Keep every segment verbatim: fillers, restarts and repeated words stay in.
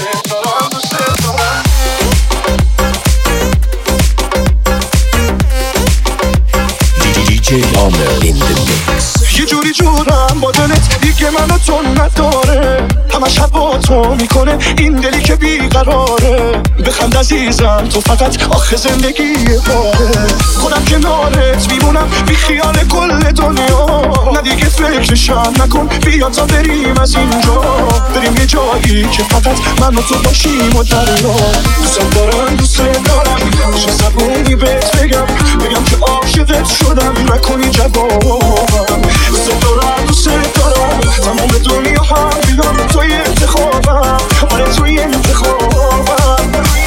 دی جی Amer in the mix. یه جوری جورم با دلت دیگه منو تو نداره، همش با تو میکنه این دلی که بیقراره. بخند عزیزم تو فقط آخه زندگی باره، خودم کنارت میمونم بی خیال کل دنیا. نه دیگه فکرشم نکن، بیا تا بریم از اینجا، بریم یه جایی که فقط من و تو باشیم و دریا. دوست دارم دوست دارم چه زبونی بهت بگم، بگم که عاشقت شدم نکنی جوابم. دوست دارم دوست دارم تمام دنیا هم بیام توی انتخابم، آره توی انتخابم.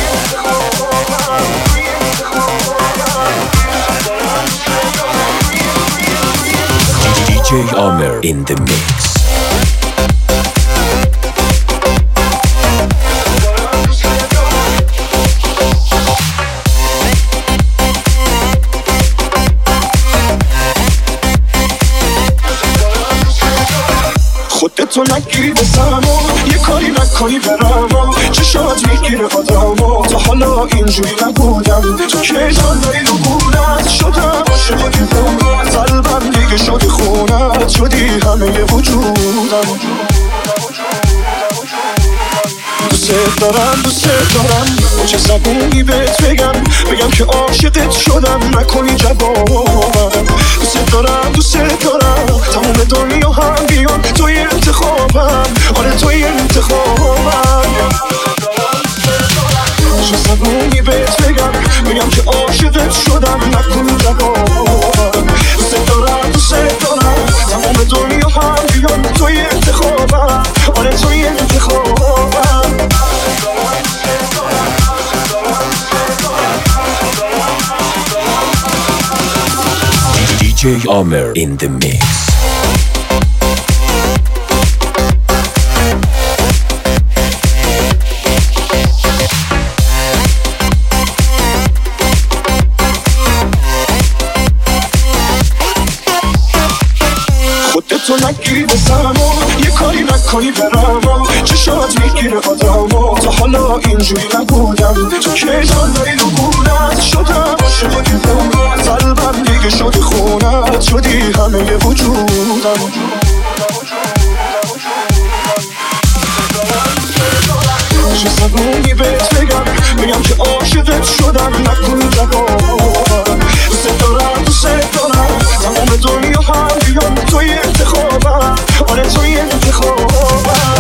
دی جی Amer in the mix. خودتو نگیری بسرمو، یه کاری نکنی برمو، چشات میگیره آدمو. تا حالا اینجوری نبودم، تو که جان داری رو بودت شدم عاشق دیوونت، قلبم دیگه شدی خونت، شدی همه وجودم. دوست دارم دوست دارم با چه زبونی بهت بگم، بگم که عاشقت شدم نکنی جوابم. دوست دارم دوست دارم تمام دنیا هم بیان توی انتخابم، آره توی انتخابم. چه زبونی بهت بگم، بگم که عاشقت شدم نکنی جوابم. دوست دارم دوست دارم تمام دنیا هم بیان توی انتخابم، آره توی انتخابم. دی جی Amer in the mix. خودتو نگیری بسرمو، یه کاری نکنی برمو، چشات میگیره آدمو. تا حالا اینجوری نبودم، تو که جان داری رو بودت شدم عاشق دیوونت، قلبم دیگه شدی خونت، شدی همه وجودم. چه زبونی بهت بگم، بگم که عاشقت شدم نکنی جوابم. دوست دارم دوست دارم تمام دنیا هم بیان توی انتخابم، آره توی انتخابم.